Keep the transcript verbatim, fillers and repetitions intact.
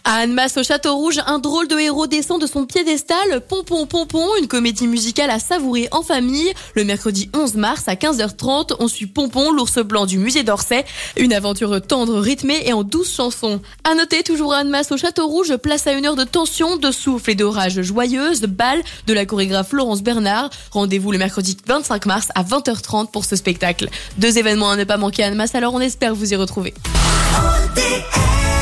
À Annemasse, au Château Rouge, un drôle de héros descend de son piédestal. Pompon Pompon, une comédie musicale à savourer en famille. Le mercredi onze mars à quinze heures trente, on suit Pompon, l'ours blanc du musée d'Orsay. Une aventure tendre, rythmée et en douze chansons. À noter, toujours à Annemasse, au Château Rouge, place à une heure de tension, de souffle et d'orage joyeuse. Bal de la chorégraphe Florence Bernard. Rendez-vous le mercredi vingt-cinq mars à vingt heures trente pour ce spectacle. Deux événements à ne pas manquer à Annemasse, alors on espère vous y retrouver. O D S